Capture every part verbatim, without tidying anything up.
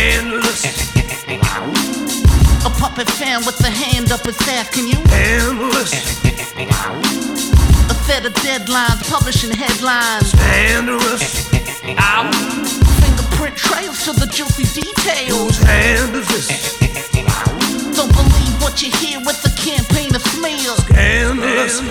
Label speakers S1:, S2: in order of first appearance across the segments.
S1: Scandalous.
S2: A puppet fan with the hand up his ass, can you?
S1: Scandalous.
S2: A set of deadlines, publishing headlines.
S1: Scandalous.
S2: Fingerprint trails to the juicy details.
S1: Whose hand is this?
S2: Don't believe what you hear with the campaign of smears.
S1: Scandalous.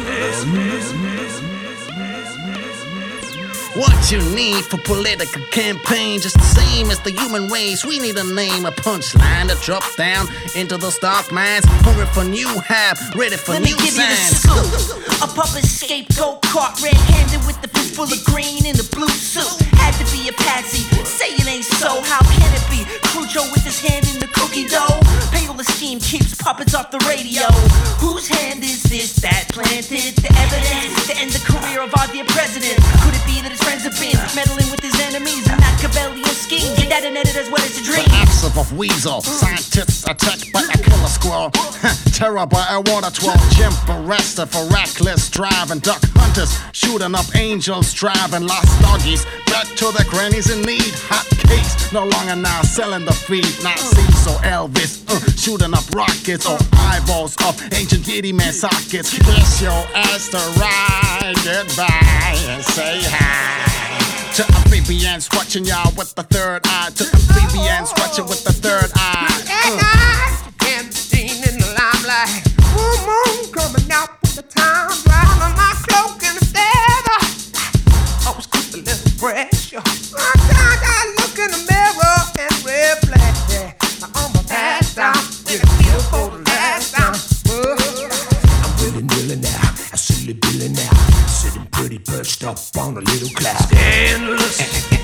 S3: What you need for political campaign, just the same as the human race. We need a name, a punchline to drop down into the stock mines. Hungry for new hype, ready for
S2: Let
S3: new
S2: me give
S3: signs.
S2: you the scoop. A puppet scapegoat caught red-handed with the fist full of green in the blue suit. Had to be a patsy, say it ain't so. How can it be? Crujo with his hand in the cookie dough. Payola scheme keeps puppets off the radio. Whose hand is this that planted the evidence to end the career of our dear president? Could it be that his friends have been meddling with his enemies and Machiavellian schemes? Ain't that an edit as well as a dream?
S3: The acts of a weasel, scientists attacked by a killer squirrel. Terror by a water twirl, Jim arrested for reckless driving. Duck hunters shooting up angels, driving lost doggies back to their grannies in need. Hot cakes, no longer now selling the feed. Nazis or Elvis, uh, shooting up rockets or eyeballs of ancient kitty man sockets. Kiss your ass to ride goodbye and say hi. To amphibians watching y'all with the third eye. To amphibians watching with the third eye.
S4: Uh. And seen in the limelight. Full moon coming out with the time. Round on my cloak and the feather. I was quick a little pressure. Sometimes I look in the mirror and reflect. Yeah, I'm a pass down. With a feel for the last time. Uh, I'm willy nilly now. I silly billy now. Sitting pretty perched up on a little cloud.
S1: Scandalous.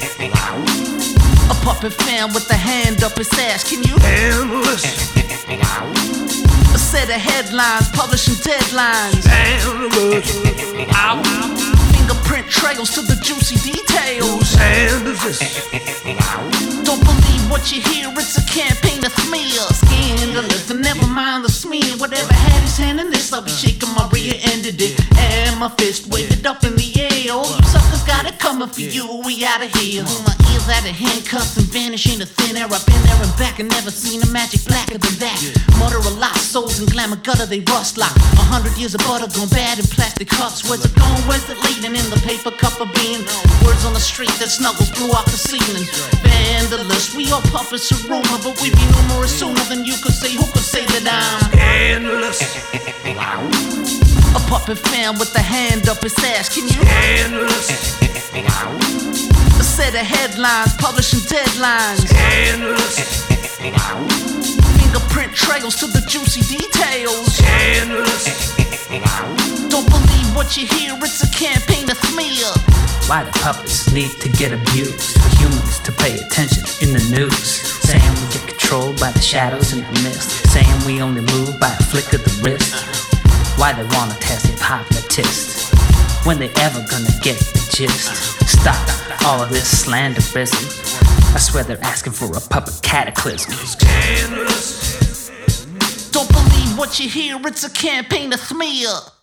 S2: A puppet fan with the hand up his ass, can you?
S1: Scandalous.
S2: A set of headlines, publishing deadlines.
S1: Scandalous.
S2: Fingerprint trails to the juicy details.
S1: Whose hand is this?
S2: Don't believe what you hear, it's a campaign of smears. Scandalous, and never mind the smear. Whatever had his hand in this, I'll be shaking my rear ended it. And my fist waved up in the air. Oh, you suckers got it coming for you, we outta here. My ears out of handcuffs and vanish into thin air. I've been there and back and never seen a magic blacker than that. Murder a lot, souls in glamour gutter, they rust like a hundred years of butter gone bad in plastic cups. Where's it going, where's it leading? In the paper cup of bean. Words on the street that snuggles blew off the ceiling. Vandalous, we all puppets of rumor, but we be numerous sooner than you could say. Who could say that I'm
S1: Scandalous.
S2: a puppet fan with the hand up his ass, can you?
S1: Scandalous.
S2: A set of headlines, publishing deadlines.
S1: Scandalous.
S2: Fingerprint trails to the juicy details.
S1: Scandalous.
S2: Don't believe what you hear, it's a campaign of smear.
S5: Why the puppets need to get abused? For humans to pay attention in the news. Saying we get controlled by the shadows and the mist. Saying we only move by a flick of the wrist. Why they wanna test hypnotists? When they ever gonna get the gist? Stop all of this slanderism. I swear they're asking for a puppet cataclysm.
S1: Scandalous.
S2: Don't believe what you hear, it's a campaign of smear.